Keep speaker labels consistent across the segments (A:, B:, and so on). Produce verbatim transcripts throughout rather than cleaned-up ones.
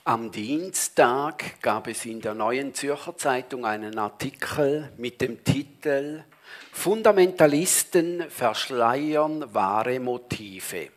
A: Am Dienstag gab es in der Neuen Zürcher Zeitung einen Artikel mit dem Titel Fundamentalisten verschleiern wahre Motive.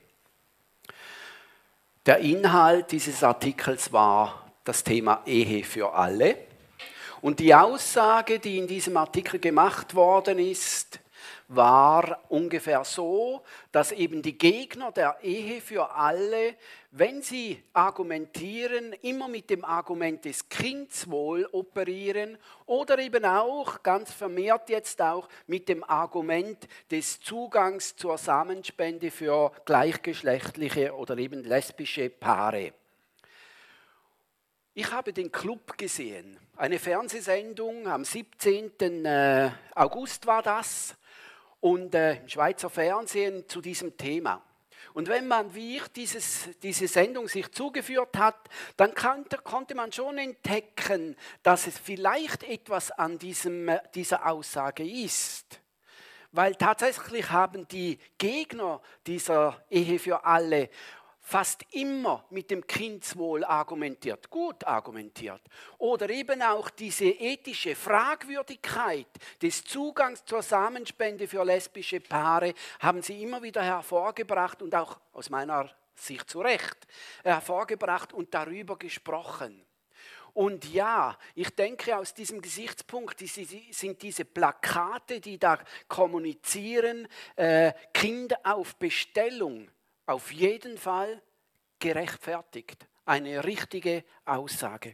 A: Der Inhalt dieses Artikels war das Thema Ehe für alle. Und die Aussage, die in diesem Artikel gemacht worden ist, war ungefähr so, dass eben die Gegner der Ehe für alle, wenn sie argumentieren, immer mit dem Argument des Kindeswohl operieren oder eben auch, ganz vermehrt jetzt auch, mit dem Argument des Zugangs zur Samenspende für gleichgeschlechtliche oder eben lesbische Paare. Ich habe den Club gesehen, eine Fernsehsendung am siebzehnten August war das, und äh, im Schweizer Fernsehen zu diesem Thema. Und wenn man, wie ich, dieses, diese Sendung sich zugeführt hat, dann konnte, konnte man schon entdecken, dass es vielleicht etwas an diesem, dieser Aussage ist. Weil tatsächlich haben die Gegner dieser Ehe für alle fast immer mit dem Kindeswohl argumentiert, gut argumentiert. Oder eben auch diese ethische Fragwürdigkeit des Zugangs zur Samenspende für lesbische Paare haben sie immer wieder hervorgebracht und auch aus meiner Sicht zu Recht hervorgebracht und darüber gesprochen. Und ja, ich denke, aus diesem Gesichtspunkt sind diese Plakate, die da kommunizieren, äh, Kinder auf Bestellung, auf jeden Fall gerechtfertigt. Eine richtige Aussage.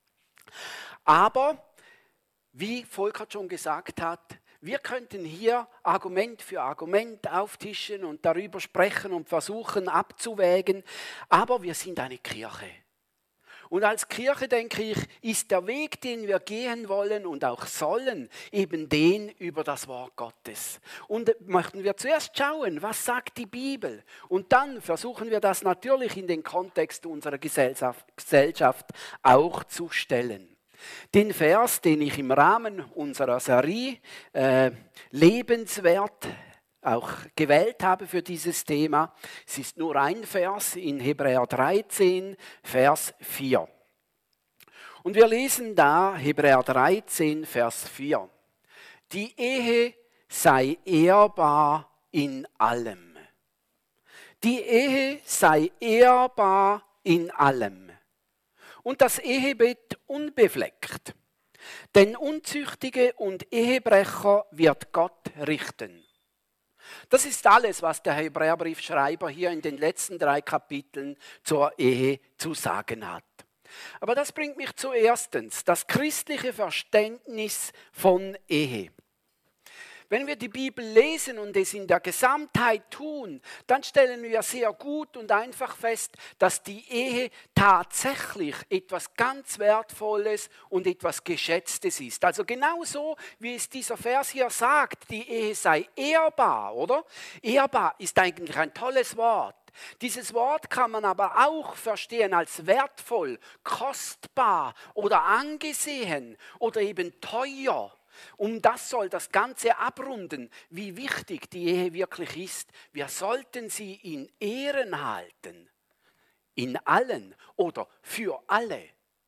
A: Aber, wie Volkert schon gesagt hat, wir könnten hier Argument für Argument auftischen und darüber sprechen und versuchen abzuwägen, aber wir sind eine Kirche. Und als Kirche, denke ich, ist der Weg, den wir gehen wollen und auch sollen, eben den über das Wort Gottes. Und möchten wir zuerst schauen, was sagt die Bibel? Und dann versuchen wir das natürlich in den Kontext unserer Gesellschaft, Gesellschaft auch zu stellen. Den Vers, den ich im Rahmen unserer Serie äh, lebenswert auch gewählt habe für dieses Thema. Es ist nur ein Vers in Hebräer dreizehn, Vers vier. Und wir lesen da Hebräer dreizehn, Vers vier. Die Ehe sei ehrbar in allem. Die Ehe sei ehrbar in allem. Und das Ehebett unbefleckt. Denn Unzüchtige und Ehebrecher wird Gott richten. Das ist alles, was der Hebräerbriefschreiber hier in den letzten drei Kapiteln zur Ehe zu sagen hat. Aber das bringt mich zu erstens, das christliche Verständnis von Ehe. Wenn wir die Bibel lesen und es in der Gesamtheit tun, dann stellen wir sehr gut und einfach fest, dass die Ehe tatsächlich etwas ganz Wertvolles und etwas Geschätztes ist. Also genauso, wie es dieser Vers hier sagt, die Ehe sei ehrbar, oder? Ehrbar ist eigentlich ein tolles Wort. Dieses Wort kann man aber auch verstehen als wertvoll, kostbar oder angesehen oder eben teuer. Um das soll das Ganze abrunden, wie wichtig die Ehe wirklich ist. Wir sollten sie in Ehren halten. In allen oder für alle.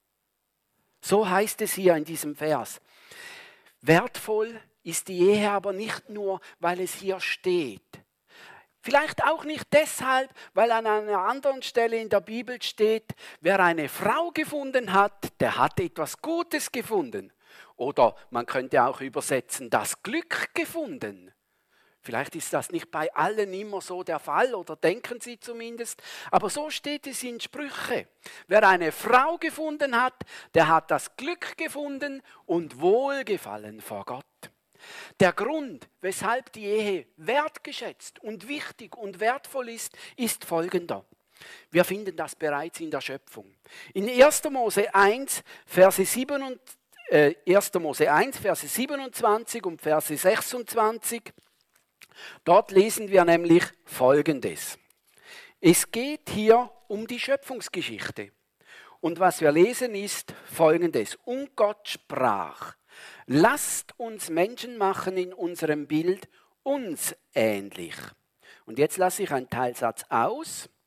A: So heißt es hier in diesem Vers. Wertvoll ist die Ehe aber nicht nur, weil es hier steht. Vielleicht auch nicht deshalb, weil an einer anderen Stelle in der Bibel steht, wer eine Frau gefunden hat, der hat etwas Gutes gefunden. Oder man könnte auch übersetzen, das Glück gefunden. Vielleicht ist das nicht bei allen immer so der Fall oder denken sie zumindest. Aber so steht es in Sprüche. Wer eine Frau gefunden hat, der hat das Glück gefunden und Wohlgefallen vor Gott. Der Grund, weshalb die Ehe wertgeschätzt und wichtig und wertvoll ist, ist folgender. Wir finden das bereits in der Schöpfung. In erster Mose eins, Verse siebenundzwanzig, äh, erster Mose eins, Verse siebenundzwanzig und Verse sechsundzwanzig, dort lesen wir nämlich Folgendes. Es geht hier um die Schöpfungsgeschichte. Und was wir lesen ist Folgendes. Und Gott sprach, lasst uns Menschen machen in unserem Bild uns ähnlich. Und jetzt lasse ich einen Teilsatz aus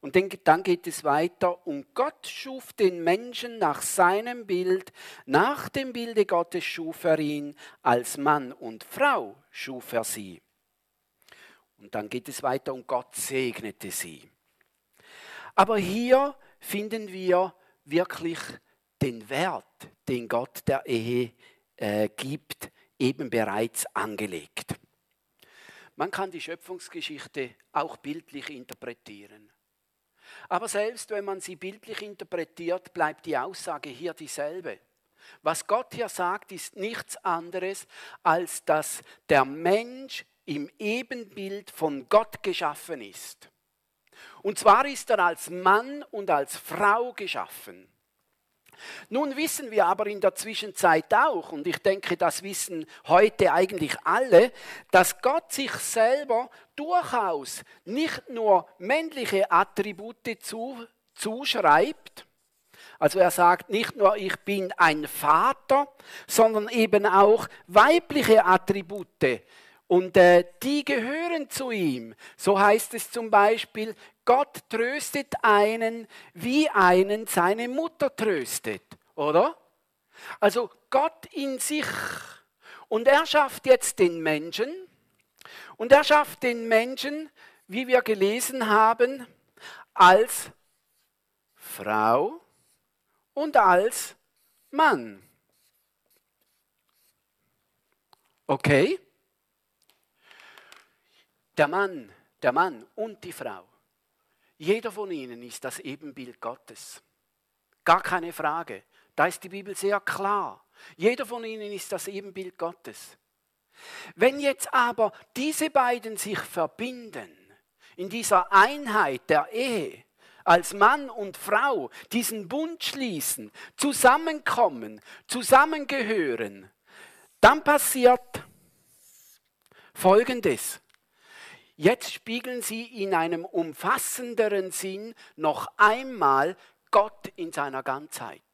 A: Und dann geht es weiter. Und Gott schuf den Menschen nach seinem Bild. Nach dem Bilde Gottes schuf er ihn. Als Mann und Frau schuf er sie. Und dann geht es weiter. Und Gott segnete sie. Aber hier finden wir wirklich den Wert, den Gott der Ehe äh, gibt, eben bereits angelegt. Man kann die Schöpfungsgeschichte auch bildlich interpretieren. Aber selbst wenn man sie bildlich interpretiert, bleibt die Aussage hier dieselbe. Was Gott hier sagt, ist nichts anderes, als dass der Mensch im Ebenbild von Gott geschaffen ist. Und zwar ist er als Mann und als Frau geschaffen. Nun wissen wir aber in der Zwischenzeit auch, und ich denke, das wissen heute eigentlich alle, dass Gott sich selber durchaus nicht nur männliche Attribute zu, zuschreibt, also er sagt nicht nur, ich bin ein Vater, sondern eben auch weibliche Attribute. Und äh, die gehören zu ihm. So heißt es zum Beispiel, Gott tröstet einen, wie einen seine Mutter tröstet, oder? Also Gott in sich. Und er schafft jetzt den Menschen. Und er schafft den Menschen, wie wir gelesen haben, als Frau und als Mann. Okay? Der Mann, der Mann und die Frau. Jeder von ihnen ist das Ebenbild Gottes. Gar keine Frage. Da ist die Bibel sehr klar. Jeder von ihnen ist das Ebenbild Gottes. Wenn jetzt aber diese beiden sich verbinden, in dieser Einheit der Ehe, als Mann und Frau diesen Bund schließen, zusammenkommen, zusammengehören, dann passiert Folgendes. Jetzt spiegeln sie in einem umfassenderen Sinn noch einmal Gott in seiner Ganzheit.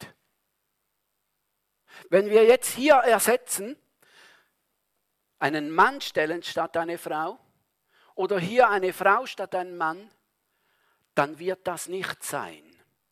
A: Wenn wir jetzt hier ersetzen, einen Mann stellen statt eine Frau oder hier eine Frau statt einen Mann, dann wird das nicht sein.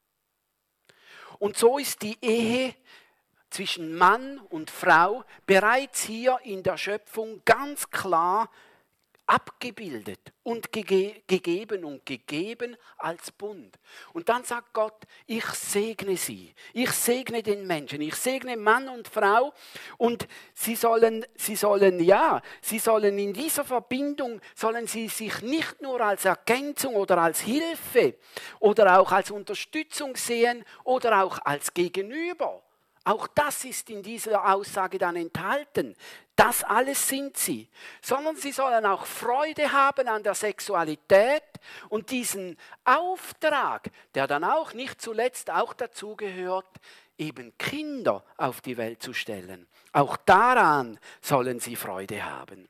A: Und so ist die Ehe zwischen Mann und Frau bereits hier in der Schöpfung ganz klar abgebildet und gege- gegeben und gegeben als Bund. Und dann sagt Gott, ich segne sie, ich segne den Menschen, ich segne Mann und Frau und sie sollen, sie sollen, ja, sie sollen in dieser Verbindung, sollen sie sich nicht nur als Ergänzung oder als Hilfe oder auch als Unterstützung sehen oder auch als Gegenüber. Auch das ist in dieser Aussage dann enthalten. Das alles sind sie. Sondern sie sollen auch Freude haben an der Sexualität und diesen Auftrag, der dann auch nicht zuletzt auch dazu gehört, eben Kinder auf die Welt zu stellen. Auch daran sollen sie Freude haben.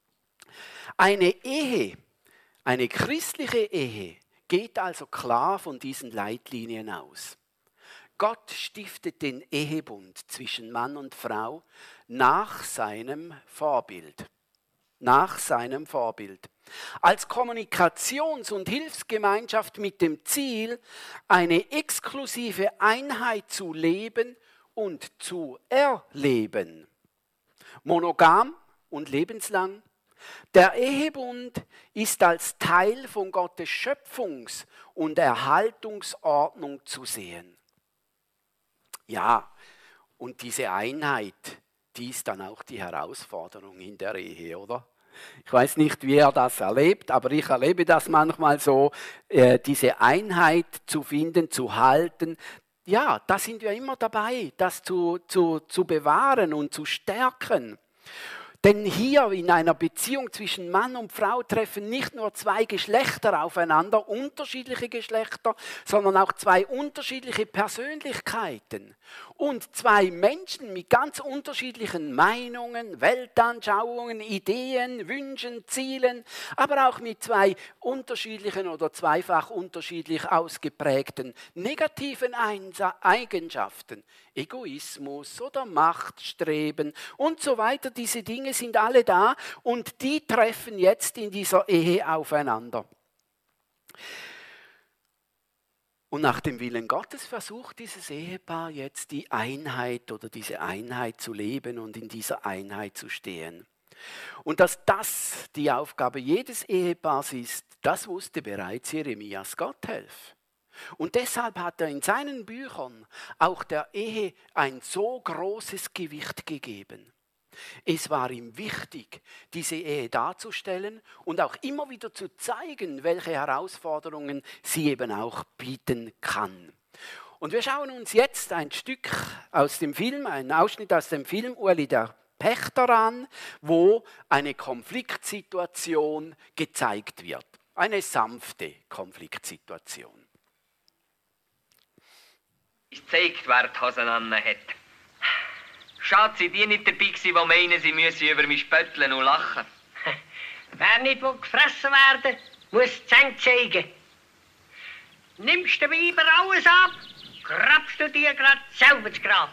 A: Eine Ehe, eine christliche Ehe, geht also klar von diesen Leitlinien aus. Gott stiftet den Ehebund zwischen Mann und Frau nach seinem Vorbild. Nach seinem Vorbild. Als Kommunikations- und Hilfsgemeinschaft mit dem Ziel, eine exklusive Einheit zu leben und zu erleben. Monogam und lebenslang. Der Ehebund ist als Teil von Gottes Schöpfungs- und Erhaltungsordnung zu sehen. Ja, und diese Einheit, die ist dann auch die Herausforderung in der Ehe, oder? Ich weiß nicht, wie er das erlebt, aber ich erlebe das manchmal so, äh, diese Einheit zu finden, zu halten. Ja, da sind wir immer dabei, das zu, zu, zu bewahren und zu stärken. Denn hier in einer Beziehung zwischen Mann und Frau treffen nicht nur zwei Geschlechter aufeinander, unterschiedliche Geschlechter, sondern auch zwei unterschiedliche Persönlichkeiten. Und zwei Menschen mit ganz unterschiedlichen Meinungen, Weltanschauungen, Ideen, Wünschen, Zielen, aber auch mit zwei unterschiedlichen oder zweifach unterschiedlich ausgeprägten negativen Eigenschaften. Egoismus oder Machtstreben und so weiter. Diese Dinge sind alle da und die treffen jetzt in dieser Ehe aufeinander. Und nach dem Willen Gottes versucht dieses Ehepaar jetzt die Einheit oder diese Einheit zu leben und in dieser Einheit zu stehen. Und dass das die Aufgabe jedes Ehepaars ist, das wusste bereits Jeremias Gotthelf. Und deshalb hat er in seinen Büchern auch der Ehe ein so großes Gewicht gegeben. Es war ihm wichtig, diese Ehe darzustellen und auch immer wieder zu zeigen, welche Herausforderungen sie eben auch bieten kann. Und wir schauen uns jetzt ein Stück aus dem Film, einen Ausschnitt aus dem Film Ueli der Pächter an, wo eine Konfliktsituation gezeigt wird. Eine sanfte Konfliktsituation.
B: Es zeigt, wer die Hosen an hat. Schade, sind die nicht dabei gewesen, die meinen, sie müssen über mich spötteln und lachen.
C: Wer nicht will gefressen werden, muss die Zähne zeigen. Nimmst du Weiber alles ab, grabst du dir grad selber das Grab.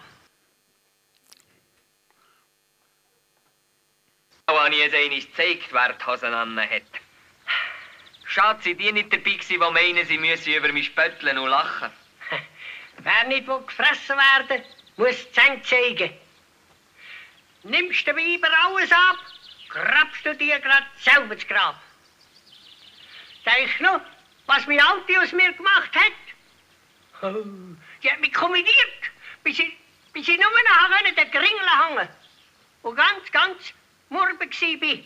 B: So habe ich jetzt einmal gezeigt, wer die Hosen an hat. Schade, sind die nicht dabei gewesen, die meinen, sie müssen über mich spötteln und lachen.
C: Wer nicht will gefressen werden, muss die Zähne zeigen. Nimmst du Weiber alles ab, grabst du dir grad selber das Grab. Denkst du noch, was meine Alte aus mir gemacht hat? Oh, sie hat mich kommentiert, bis ich, bis ich nur noch an den Gringel hängen und ganz, ganz murbe gsi bin.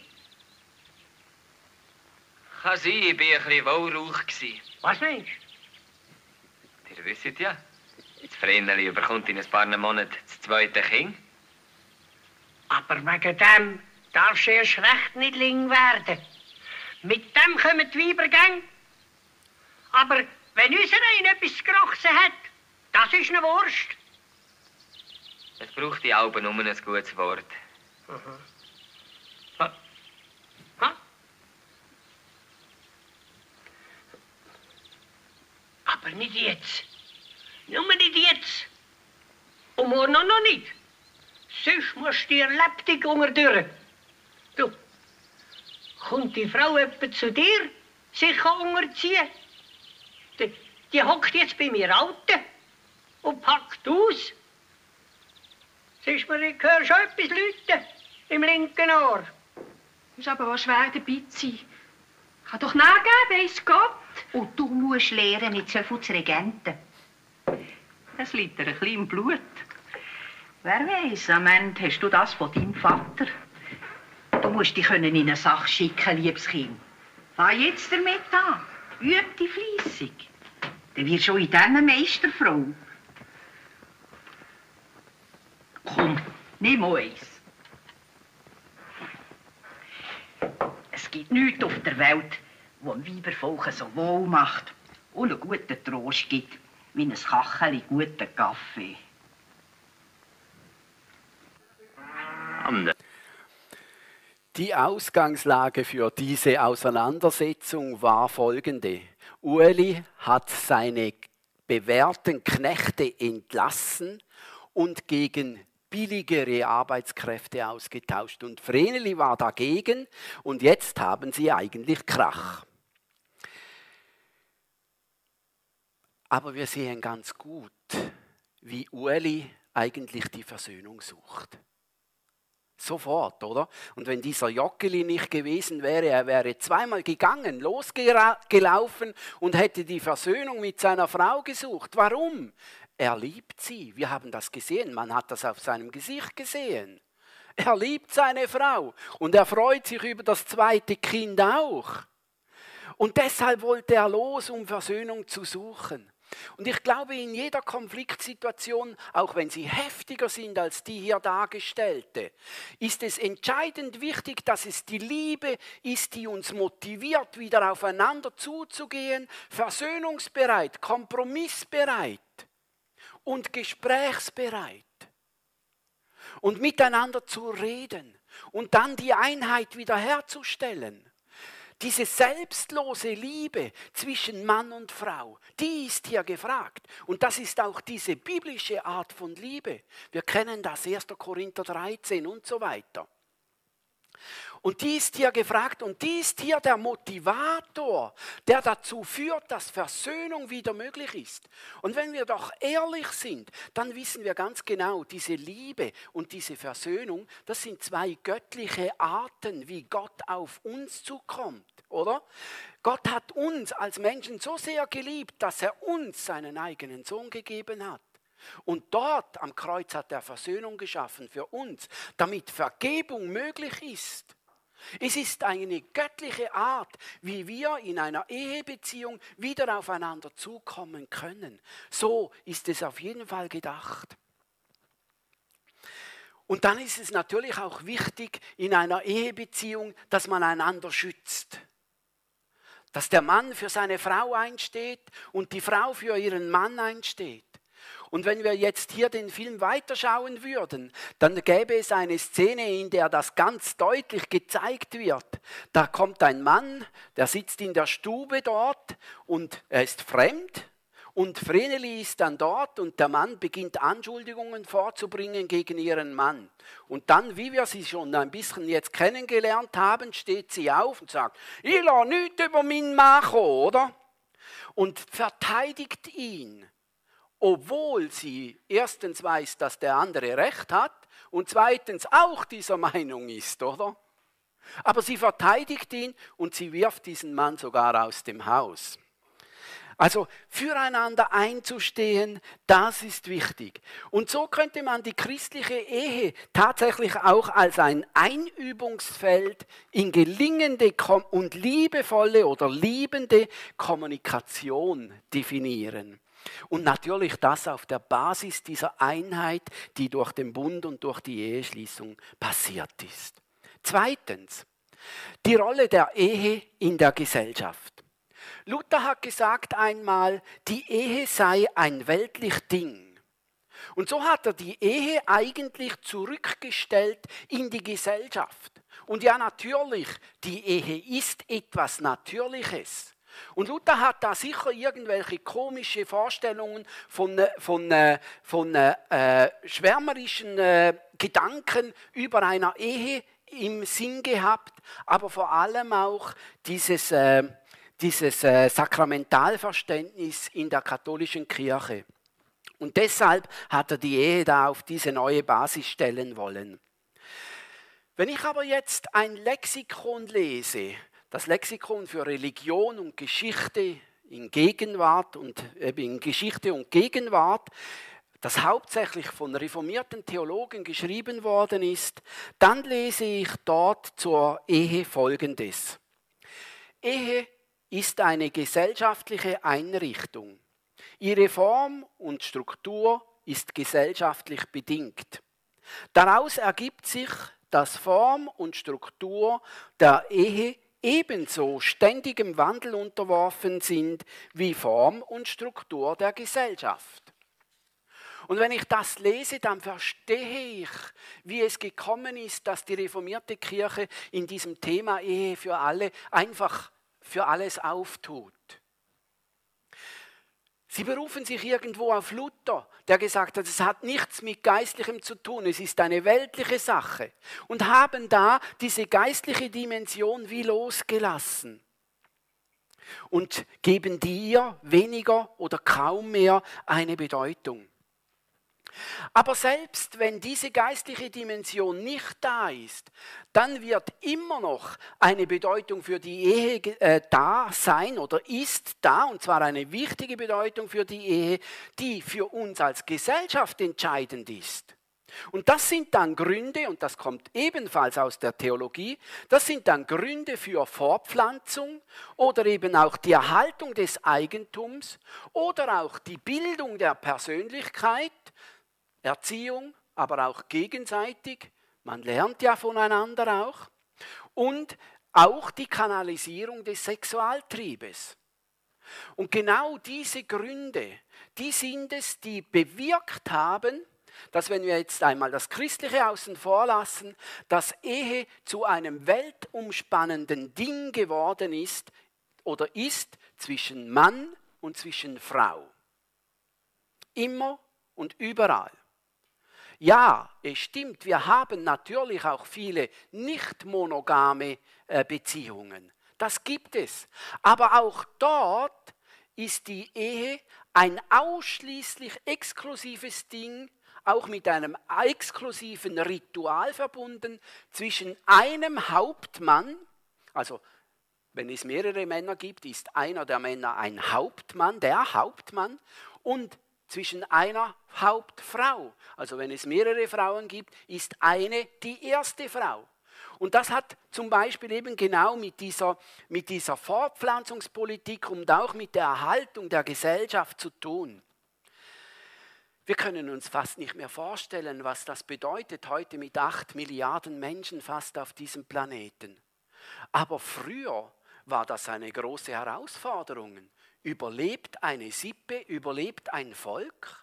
B: Kann sein, ich war ein bisschen Wohlrauch.
C: Was meinst
B: du? Ihr wisst ja, das Vreneli überkommt in ein paar Monaten das zweite Kind.
C: Aber wegen dem darfst du erst recht nicht ling werden. Mit dem kommen die Weibergänge. Aber wenn unser ein etwas gerochen hat, das ist eine Wurst.
B: Es braucht die Alben um ein gutes Wort.
C: Mhm. Ha. Ha. Aber nicht jetzt. Nur nicht jetzt. Und morgen noch nicht. Sonst musst du dir lebendig unterdurch. Du, kommt die Frau etwa zu dir, sich unterziehen? Die, die hockt jetzt bei mir Alten und packt aus. Siehst du mir, ich höre schon etwas läuten im linken Ohr.
D: Ist aber auch schwer dabei zu sein. Kann doch nachgeben, weiss Gott.
E: Und du musst lernen, nicht so viel zu regenten. Es liegt dir ein bisschen im Blut. Wer weiß, am Ende hast du das von deinem Vater. Du musst dich in eine Sache schicken, liebes Kind. Fang jetzt damit an. Üb dich fleissig. Dann wirst du auch in diesem Meisterfrau. Komm, nimm eins. Es gibt nichts auf der Welt, wo ein Weibervolk so wohl macht und einen guten Trost gibt, wie ein Kacheli guten Kaffee.
A: Die Ausgangslage für diese Auseinandersetzung war folgende. Ueli hat seine bewährten Knechte entlassen und gegen billigere Arbeitskräfte ausgetauscht. Und Vreneli war dagegen und jetzt haben sie eigentlich Krach. Aber wir sehen ganz gut, wie Ueli eigentlich die Versöhnung sucht. Sofort, oder? Und wenn dieser Joggeli nicht gewesen wäre, er wäre zweimal gegangen, losgelaufen und hätte die Versöhnung mit seiner Frau gesucht. Warum? Er liebt sie. Wir haben das gesehen. Man hat das auf seinem Gesicht gesehen. Er liebt seine Frau und er freut sich über das zweite Kind auch. Und deshalb wollte er los, um Versöhnung zu suchen. Und ich glaube, in jeder Konfliktsituation, auch wenn sie heftiger sind als die hier dargestellte, ist es entscheidend wichtig, dass es die Liebe ist, die uns motiviert, wieder aufeinander zuzugehen, versöhnungsbereit, kompromissbereit und gesprächsbereit und miteinander zu reden und dann die Einheit wiederherzustellen. Diese selbstlose Liebe zwischen Mann und Frau, die ist hier gefragt. Und das ist auch diese biblische Art von Liebe. Wir kennen das, erster Korinther dreizehn und so weiter. Und die ist hier gefragt und die ist hier der Motivator, der dazu führt, dass Versöhnung wieder möglich ist. Und wenn wir doch ehrlich sind, dann wissen wir ganz genau, diese Liebe und diese Versöhnung, das sind zwei göttliche Arten, wie Gott auf uns zukommt, oder? Gott hat uns als Menschen so sehr geliebt, dass er uns seinen eigenen Sohn gegeben hat. Und dort am Kreuz hat er Versöhnung geschaffen für uns, damit Vergebung möglich ist. Es ist eine göttliche Art, wie wir in einer Ehebeziehung wieder aufeinander zukommen können. So ist es auf jeden Fall gedacht. Und dann ist es natürlich auch wichtig in einer Ehebeziehung, dass man einander schützt. Dass der Mann für seine Frau einsteht und die Frau für ihren Mann einsteht. Und wenn wir jetzt hier den Film weiterschauen würden, dann gäbe es eine Szene, in der das ganz deutlich gezeigt wird. Da kommt ein Mann, der sitzt in der Stube dort und er ist fremd. Und Vreneli ist dann dort und der Mann beginnt Anschuldigungen vorzubringen gegen ihren Mann. Und dann, wie wir sie schon ein bisschen jetzt kennengelernt haben, steht sie auf und sagt, ich lasse nichts über meinen Mann kommen, oder? Und verteidigt ihn. Obwohl sie erstens weiß, dass der andere Recht hat und zweitens auch dieser Meinung ist, oder? Aber sie verteidigt ihn und sie wirft diesen Mann sogar aus dem Haus. Also füreinander einzustehen, das ist wichtig. Und so könnte man die christliche Ehe tatsächlich auch als ein Einübungsfeld in gelingende und liebevolle oder liebende Kommunikation definieren. Und natürlich das auf der Basis dieser Einheit, die durch den Bund und durch die Eheschließung passiert ist. Zweitens, die Rolle der Ehe in der Gesellschaft. Luther hat gesagt einmal, die Ehe sei ein weltlich Ding. Und so hat er die Ehe eigentlich zurückgestellt in die Gesellschaft. Und ja, natürlich, die Ehe ist etwas Natürliches. Und Luther hat da sicher irgendwelche komische Vorstellungen von, von, von äh, schwärmerischen äh, Gedanken über einer Ehe im Sinn gehabt, aber vor allem auch dieses, äh, dieses äh, Sakramentalverständnis in der katholischen Kirche. Und deshalb hat er die Ehe da auf diese neue Basis stellen wollen. Wenn ich aber jetzt ein Lexikon lese, das Lexikon für Religion und Geschichte in Gegenwart und eben in Geschichte und Gegenwart, das hauptsächlich von reformierten Theologen geschrieben worden ist, dann lese ich dort zur Ehe Folgendes. Ehe ist eine gesellschaftliche Einrichtung. Ihre Form und Struktur ist gesellschaftlich bedingt. Daraus ergibt sich, dass Form und Struktur der Ehe ebenso ständigem Wandel unterworfen sind wie Form und Struktur der Gesellschaft. Und wenn ich das lese, dann verstehe ich, wie es gekommen ist, dass die reformierte Kirche in diesem Thema Ehe für alle einfach für alles auftut. Sie berufen sich irgendwo auf Luther, der gesagt hat, es hat nichts mit Geistlichem zu tun, es ist eine weltliche Sache. Und haben da diese geistliche Dimension wie losgelassen. Und geben dir weniger oder kaum mehr eine Bedeutung. Aber selbst wenn diese geistliche Dimension nicht da ist, dann wird immer noch eine Bedeutung für die Ehe äh, da sein oder ist da, und zwar eine wichtige Bedeutung für die Ehe, die für uns als Gesellschaft entscheidend ist. Und das sind dann Gründe, und das kommt ebenfalls aus der Theologie, das sind dann Gründe für Fortpflanzung oder eben auch die Erhaltung des Eigentums oder auch die Bildung der Persönlichkeit, Erziehung, aber auch gegenseitig, man lernt ja voneinander auch, und auch die Kanalisierung des Sexualtriebes. Und genau diese Gründe, die sind es, die bewirkt haben, dass, wenn wir jetzt einmal das Christliche außen vor lassen, dass Ehe zu einem weltumspannenden Ding geworden ist oder ist zwischen Mann und zwischen Frau. Immer und überall. Ja, es stimmt, wir haben natürlich auch viele nicht monogame äh, Beziehungen. Das gibt es. Aber auch dort ist die Ehe ein ausschließlich exklusives Ding, auch mit einem exklusiven Ritual verbunden zwischen einem Hauptmann, also wenn es mehrere Männer gibt, ist einer der Männer ein Hauptmann, der Hauptmann, und zwischen einer Hauptfrau. Also wenn es mehrere Frauen gibt, ist eine die erste Frau. Und das hat zum Beispiel eben genau mit dieser, mit dieser Fortpflanzungspolitik und auch mit der Erhaltung der Gesellschaft zu tun. Wir können uns fast nicht mehr vorstellen, was das bedeutet heute mit acht Milliarden Menschen fast auf diesem Planeten. Aber früher war das eine große Herausforderung. Überlebt eine Sippe, überlebt ein Volk?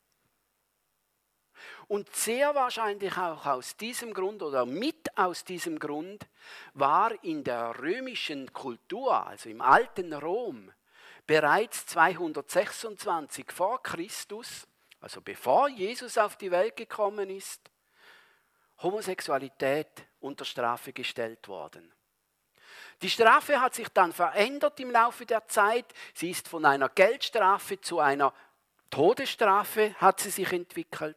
A: Und sehr wahrscheinlich auch aus diesem Grund oder mit aus diesem Grund war in der römischen Kultur, also im alten Rom, bereits zweihundertsechsundzwanzig vor Christus, also bevor Jesus auf die Welt gekommen ist, Homosexualität unter Strafe gestellt worden. Die Strafe hat sich dann verändert im Laufe der Zeit. Sie ist von einer Geldstrafe zu einer Todesstrafe hat sie sich entwickelt.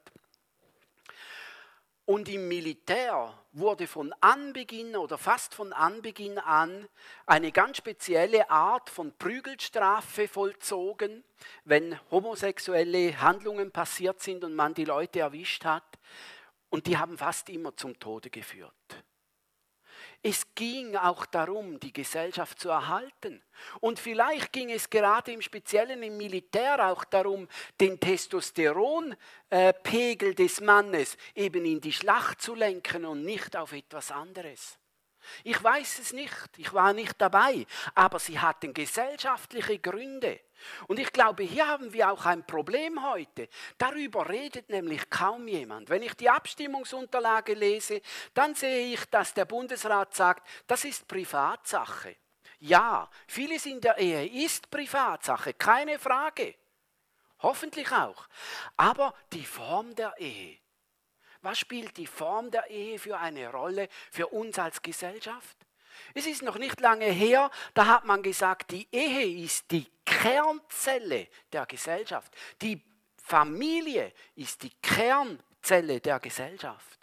A: Und im Militär wurde von Anbeginn oder fast von Anbeginn an eine ganz spezielle Art von Prügelstrafe vollzogen, wenn homosexuelle Handlungen passiert sind und man die Leute erwischt hat. Und die haben fast immer zum Tode geführt. Es ging auch darum, die Gesellschaft zu erhalten. Und vielleicht ging es gerade im Speziellen im Militär auch darum, den Testosteronpegel des Mannes eben in die Schlacht zu lenken und nicht auf etwas anderes. Ich weiß es nicht, ich war nicht dabei, aber sie hatten gesellschaftliche Gründe. Und ich glaube, hier haben wir auch ein Problem heute. Darüber redet nämlich kaum jemand. Wenn ich die Abstimmungsunterlage lese, dann sehe ich, dass der Bundesrat sagt, das ist Privatsache. Ja, vieles in der Ehe ist Privatsache, keine Frage. Hoffentlich auch. Aber die Form der Ehe. Was spielt die Form der Ehe für eine Rolle für uns als Gesellschaft? Es ist noch nicht lange her, da hat man gesagt, die Ehe ist die Kernzelle der Gesellschaft. Die Familie ist die Kernzelle der Gesellschaft.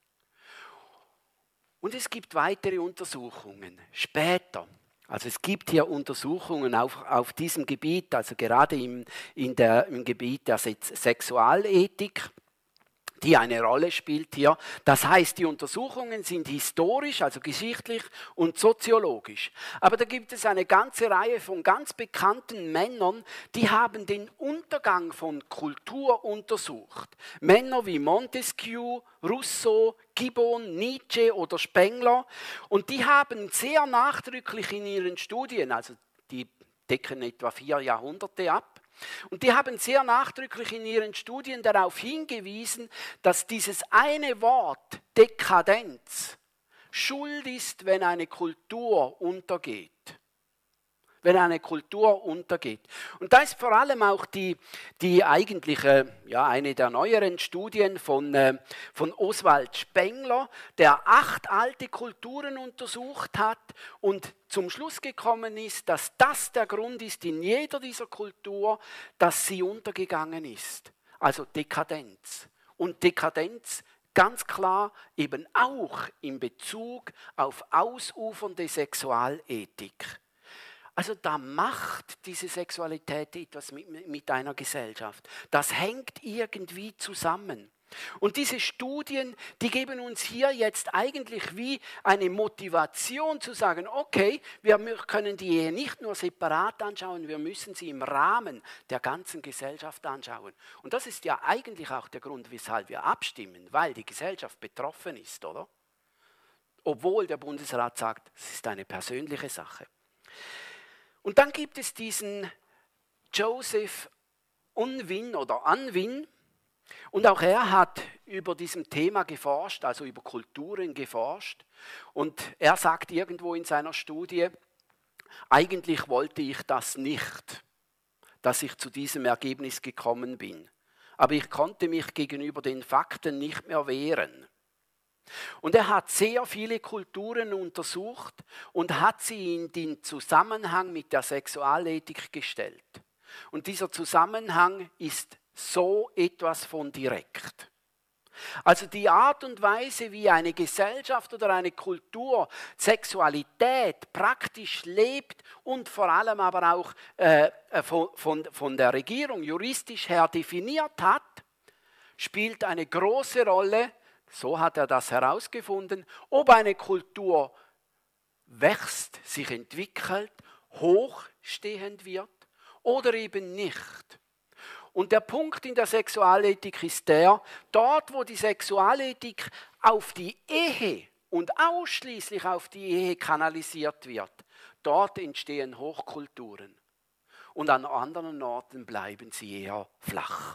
A: Und es gibt weitere Untersuchungen später. Also es gibt hier Untersuchungen auf, auf diesem Gebiet, also gerade im, in der, im Gebiet der Sexualethik, die eine Rolle spielt hier. Das heißt, die Untersuchungen sind historisch, also geschichtlich und soziologisch. Aber da gibt es eine ganze Reihe von ganz bekannten Männern, die haben den Untergang von Kultur untersucht. Männer wie Montesquieu, Rousseau, Gibbon, Nietzsche oder Spengler. Und die haben sehr nachdrücklich in ihren Studien, also die decken etwa vier Jahrhunderte ab, und die haben sehr nachdrücklich in ihren Studien darauf hingewiesen, dass dieses eine Wort Dekadenz schuld ist, wenn eine Kultur untergeht. Wenn eine Kultur untergeht. Und da ist vor allem auch die, die eigentliche, ja, eine der neueren Studien von, äh, von Oswald Spengler, der acht alte Kulturen untersucht hat und zum Schluss gekommen ist, dass das der Grund ist in jeder dieser Kultur, dass sie untergegangen ist. Also Dekadenz. Und Dekadenz ganz klar eben auch in Bezug auf ausufernde Sexualethik. Also da macht diese Sexualität etwas mit, mit einer Gesellschaft. Das hängt irgendwie zusammen. Und diese Studien, die geben uns hier jetzt eigentlich wie eine Motivation zu sagen, okay, wir können die Ehe nicht nur separat anschauen, wir müssen sie im Rahmen der ganzen Gesellschaft anschauen. Und das ist ja eigentlich auch der Grund, weshalb wir abstimmen, weil die Gesellschaft betroffen ist, oder? Obwohl der Bundesrat sagt, es ist eine persönliche Sache. Und dann gibt es diesen Joseph Unwin oder Unwin und auch er hat über diesem Thema geforscht, also über Kulturen geforscht und er sagt irgendwo in seiner Studie, eigentlich wollte ich das nicht, dass ich zu diesem Ergebnis gekommen bin. aber ich konnte mich gegenüber den Fakten nicht mehr wehren. Und er hat sehr viele Kulturen untersucht und hat sie in den Zusammenhang mit der Sexualethik gestellt. Und dieser Zusammenhang ist so etwas von direkt. Also die Art und Weise, wie eine Gesellschaft oder eine Kultur Sexualität praktisch lebt und vor allem aber auch äh, von, von, von der Regierung juristisch her definiert hat, spielt eine große Rolle, so hat er das herausgefunden, ob eine Kultur wächst, sich entwickelt, hochstehend wird oder eben nicht. Und der Punkt in der Sexualethik ist der, dort wo die Sexualethik auf die Ehe und ausschließlich auf die Ehe kanalisiert wird, dort entstehen Hochkulturen. Und an anderen Orten bleiben sie eher flach.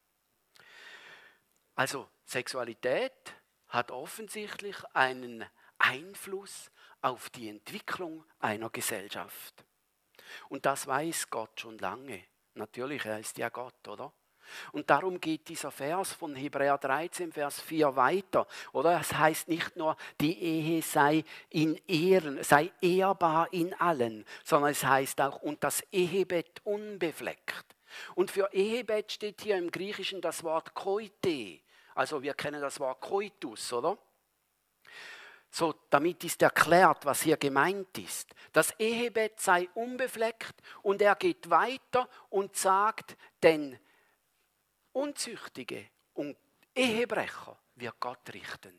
A: Also Sexualität hat offensichtlich einen Einfluss auf die Entwicklung einer Gesellschaft. Und das weiß Gott schon lange. Natürlich, er ist ja Gott, oder? Und darum geht dieser Vers von Hebräer dreizehn, Vers vier weiter, oder? Es heißt nicht nur, die Ehe sei in Ehren, sei ehrbar in allen, sondern es heißt auch, und das Ehebett unbefleckt. Und für Ehebett steht hier im Griechischen das Wort koite, also wir kennen das Wort koitus, oder? So, damit ist erklärt, was hier gemeint ist. Das Ehebett sei unbefleckt und er geht weiter und sagt, denn Unzüchtige und Ehebrecher wird Gott richten.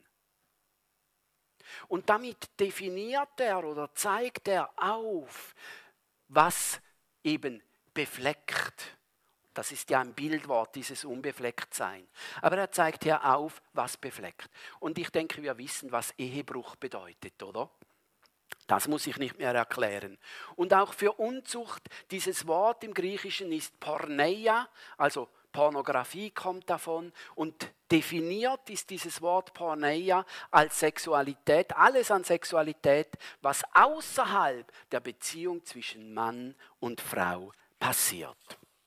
A: Und damit definiert er oder zeigt er auf, was eben befleckt. Das ist ja ein Bildwort, dieses Unbeflecktsein. Aber er zeigt hier auf, was befleckt. Und ich denke, wir wissen, was Ehebruch bedeutet, oder? Das muss ich nicht mehr erklären. Und auch für Unzucht, dieses Wort im Griechischen ist Porneia, also Pornografie kommt davon. Und definiert ist dieses Wort Porneia als Sexualität, alles an Sexualität, was außerhalb der Beziehung zwischen Mann und Frau passiert.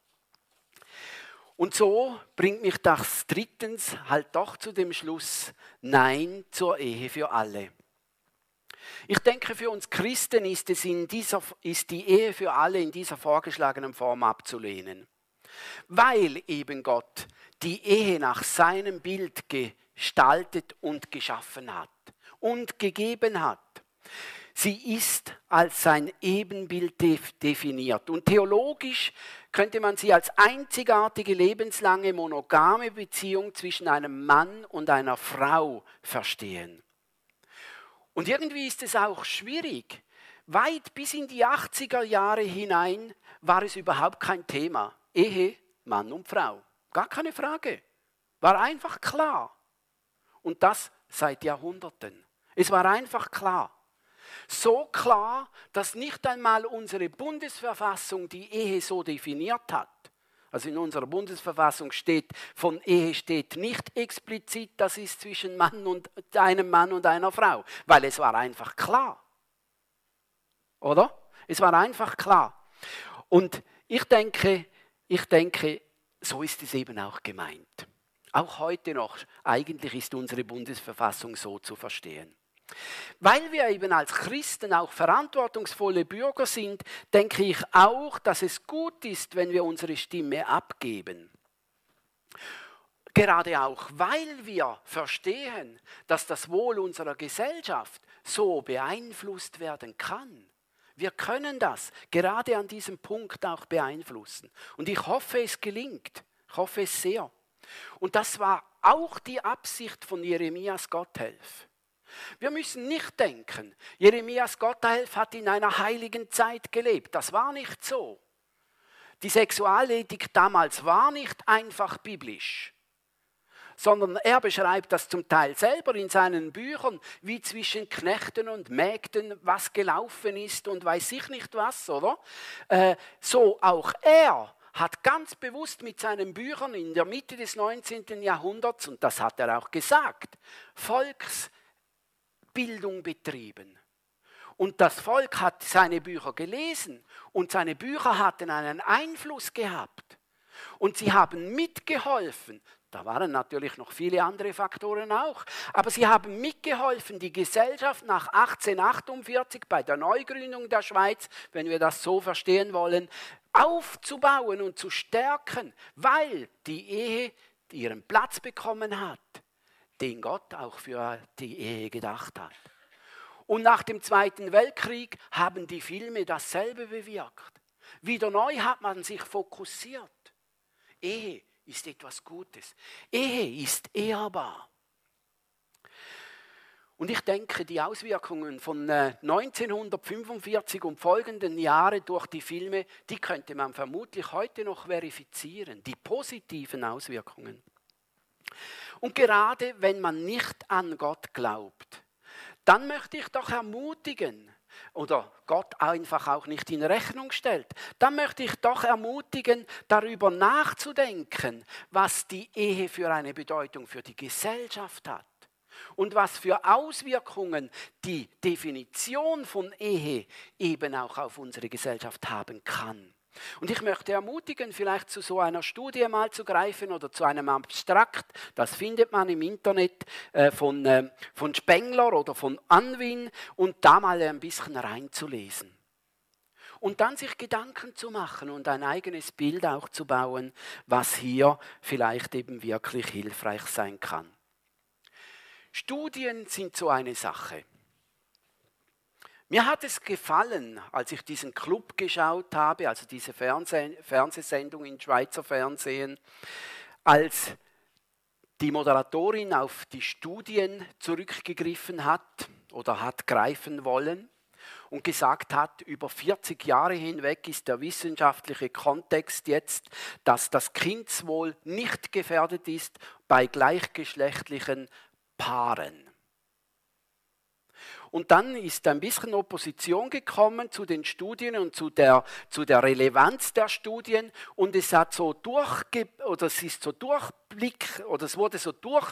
A: Und so bringt mich das drittens halt doch zu dem Schluss, Nein zur Ehe für alle. Ich denke, für uns Christen ist, es in dieser, ist die Ehe für alle in dieser vorgeschlagenen Form abzulehnen. Weil eben Gott die Ehe nach seinem Bild gestaltet und geschaffen hat und gegeben hat. Sie ist als sein Ebenbild definiert. Und theologisch könnte man sie als einzigartige lebenslange monogame Beziehung zwischen einem Mann und einer Frau verstehen. Und irgendwie ist es auch schwierig. Weit bis in die achtziger Jahre hinein war es überhaupt kein Thema. Ehe, Mann und Frau. Gar keine Frage. War einfach klar. Und das seit Jahrhunderten. Es war einfach klar. So klar, dass nicht einmal unsere Bundesverfassung die Ehe so definiert hat. Also in unserer Bundesverfassung steht, von Ehe steht nicht explizit, das ist zwischen Mann und, einem Mann und einer Frau. Weil es war einfach klar. Oder? Es war einfach klar. Und ich denke, ich denke, so ist es eben auch gemeint. Auch heute noch, eigentlich ist unsere Bundesverfassung so zu verstehen. Weil wir eben als Christen auch verantwortungsvolle Bürger sind, denke ich auch, dass es gut ist, wenn wir unsere Stimme abgeben. Gerade auch, weil wir verstehen, dass das Wohl unserer Gesellschaft so beeinflusst werden kann. Wir können das gerade an diesem Punkt auch beeinflussen. Und ich hoffe, es gelingt. Ich hoffe es sehr. Und das war auch die Absicht von Jeremias Gotthelf. Wir müssen nicht denken, Jeremias Gotthelf hat in einer heiligen Zeit gelebt. Das war nicht so. Die Sexualethik damals war nicht einfach biblisch, sondern er beschreibt das zum Teil selber in seinen Büchern, wie zwischen Knechten und Mägden was gelaufen ist und weiß ich nicht was, oder? Äh, so auch er hat ganz bewusst mit seinen Büchern in der Mitte des neunzehnten Jahrhunderts, und das hat er auch gesagt, Volks Bildung betrieben. Und das Volk hat seine Bücher gelesen und seine Bücher hatten einen Einfluss gehabt. Und sie haben mitgeholfen. Da waren natürlich noch viele andere Faktoren auch. Aber sie haben mitgeholfen, die Gesellschaft nach achtzehnhundertachtundvierzig bei der Neugründung der Schweiz, wenn wir das so verstehen wollen, aufzubauen und zu stärken, weil die Ehe ihren Platz bekommen hat, den Gott auch für die Ehe gedacht hat. Und nach dem Zweiten Weltkrieg haben die Filme dasselbe bewirkt. Wieder neu hat man sich fokussiert. Ehe ist etwas Gutes. Ehe ist ehrbar. Und ich denke, die Auswirkungen von neunzehnhundertfünfundvierzig und folgenden Jahre durch die Filme, die könnte man vermutlich heute noch verifizieren, die positiven Auswirkungen. Und gerade wenn man nicht an Gott glaubt, dann möchte ich doch ermutigen, oder Gott einfach auch nicht in Rechnung stellt, dann möchte ich doch ermutigen, darüber nachzudenken, was die Ehe für eine Bedeutung für die Gesellschaft hat und was für Auswirkungen die Definition von Ehe eben auch auf unsere Gesellschaft haben kann. Und ich möchte ermutigen, vielleicht zu so einer Studie mal zu greifen oder zu einem Abstrakt, das findet man im Internet äh, von, äh, von Spengler oder von Unwin, und da mal ein bisschen reinzulesen. Und dann sich Gedanken zu machen und ein eigenes Bild auch zu bauen, was hier vielleicht eben wirklich hilfreich sein kann. Studien sind so eine Sache. Mir hat es gefallen, als ich diesen Club geschaut habe, also diese Fernseh- Fernsehsendung im Schweizer Fernsehen, als die Moderatorin auf die Studien zurückgegriffen hat oder hat greifen wollen und gesagt hat, über vierzig Jahre hinweg ist der wissenschaftliche Kontext jetzt, dass das Kindeswohl nicht gefährdet ist bei gleichgeschlechtlichen Paaren. Und dann ist ein bisschen Opposition gekommen zu den Studien und zu der, zu der Relevanz der Studien, und es hat so durchge oder es ist so Durchblick oder es wurde so durch,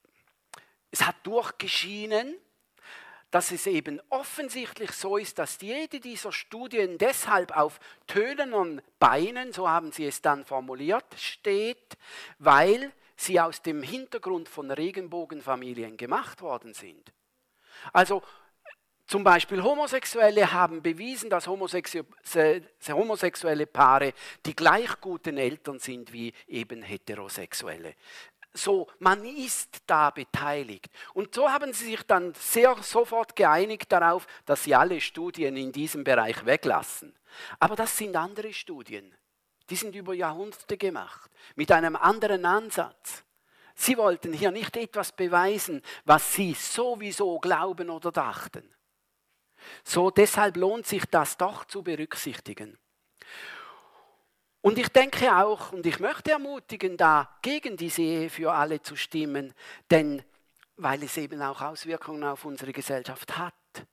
A: es hat durchgeschienen, dass es eben offensichtlich so ist, dass jede dieser Studien deshalb auf tönernen Beinen, so haben sie es dann formuliert, steht, weil sie aus dem Hintergrund von Regenbogenfamilien gemacht worden sind. Also zum Beispiel Homosexuelle haben bewiesen, dass homosexu homosexuelle Paare die gleich guten Eltern sind wie eben Heterosexuelle. So, man ist da beteiligt. Und so haben sie sich dann sehr sofort geeinigt darauf, dass sie alle Studien in diesem Bereich weglassen. Aber das sind andere Studien. Die sind über Jahrhunderte gemacht, mit einem anderen Ansatz. Sie wollten hier nicht etwas beweisen, was sie sowieso glauben oder dachten. So, deshalb lohnt sich das doch zu berücksichtigen. Und ich denke auch, und ich möchte ermutigen, da gegen diese Ehe für alle zu stimmen, denn weil es eben auch Auswirkungen auf unsere Gesellschaft hat.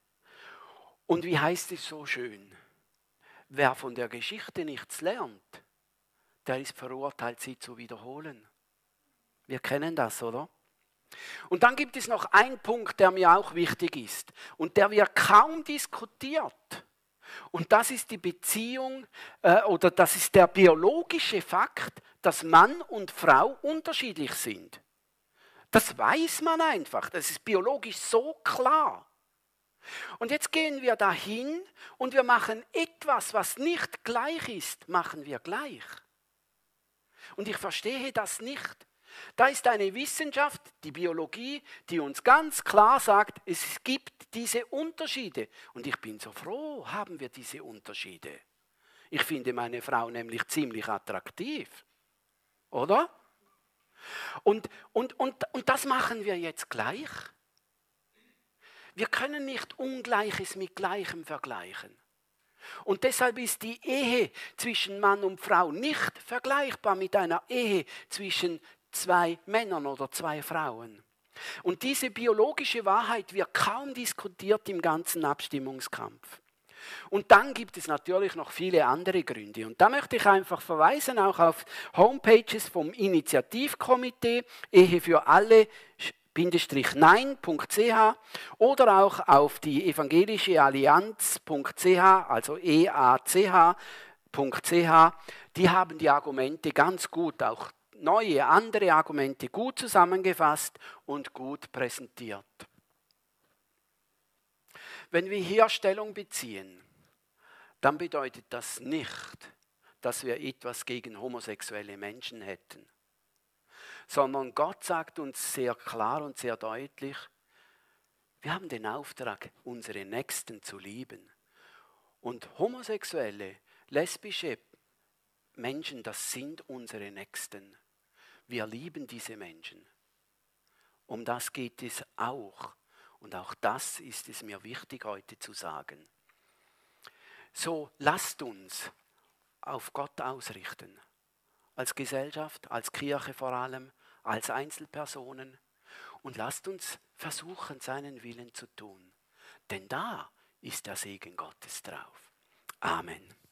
A: Und wie heißt es so schön? Wer von der Geschichte nichts lernt, der ist verurteilt, sie zu wiederholen. Wir kennen das, oder? Und dann gibt es noch einen Punkt, der mir auch wichtig ist und der wird kaum diskutiert. Und das ist die Beziehung äh, oder das ist der biologische Fakt, dass Mann und Frau unterschiedlich sind. Das weiß man einfach, das ist biologisch so klar. Und jetzt gehen wir dahin und wir machen etwas, was nicht gleich ist, machen wir gleich. Und ich verstehe das nicht. Da ist eine Wissenschaft, die Biologie, die uns ganz klar sagt, es gibt diese Unterschiede. Und ich bin so froh, haben wir diese Unterschiede. Ich finde meine Frau nämlich ziemlich attraktiv. Oder? Und, und, und, und das machen wir jetzt gleich. Wir können nicht Ungleiches mit Gleichem vergleichen. Und deshalb ist die Ehe zwischen Mann und Frau nicht vergleichbar mit einer Ehe zwischen zwei Männern oder zwei Frauen. Und diese biologische Wahrheit wird kaum diskutiert im ganzen Abstimmungskampf. Und dann gibt es natürlich noch viele andere Gründe. Und da möchte ich einfach verweisen auch auf Homepages vom Initiativkomitee Ehe für alle nein punkt c h oder auch auf die evangelische Allianz punkt c h, also e a c h punkt c h. die haben die Argumente ganz gut, auch neue, andere Argumente gut zusammengefasst und gut präsentiert. Wenn wir hier Stellung beziehen, dann bedeutet das nicht, dass wir etwas gegen homosexuelle Menschen hätten, sondern Gott sagt uns sehr klar und sehr deutlich, wir haben den Auftrag, unsere Nächsten zu lieben. Und homosexuelle, lesbische Menschen, das sind unsere Nächsten. Wir lieben diese Menschen. Um das geht es auch. Und auch das ist es mir wichtig heute zu sagen. So, lasst uns auf Gott ausrichten. Als Gesellschaft, als Kirche vor allem, als Einzelpersonen. Und lasst uns versuchen, seinen Willen zu tun. Denn da ist der Segen Gottes drauf. Amen.